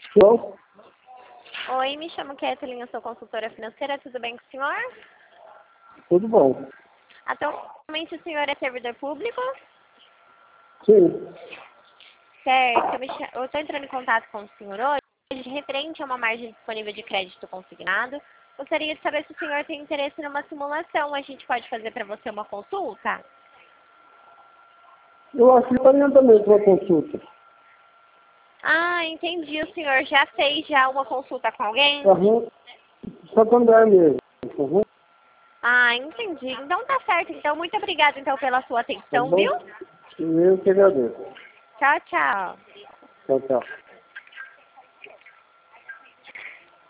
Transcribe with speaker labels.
Speaker 1: Bom,
Speaker 2: Oi, me chamo Kathleen, eu sou consultora financeira, tudo bem com o senhor?
Speaker 1: tudo bom.
Speaker 2: Atualmente o senhor é servidor público?
Speaker 1: Sim.
Speaker 2: Certo, eu estou entrando em contato com o senhor hoje, referente a uma margem disponível de crédito consignado. Gostaria de saber se o senhor tem interesse numa simulação, a gente pode fazer para você uma consulta?
Speaker 1: Eu acho que orientamento uma consulta.
Speaker 2: Ah, entendi, o senhor já fez uma consulta com alguém?
Speaker 1: Aham. Santander mesmo. Uhum.
Speaker 2: Ah, entendi. Então tá certo, então muito obrigada então pela sua
Speaker 1: Tá
Speaker 2: atenção,
Speaker 1: bom?
Speaker 2: viu?
Speaker 1: Eu que agradeço.
Speaker 2: Tchau, tchau.
Speaker 1: Tchau, tchau.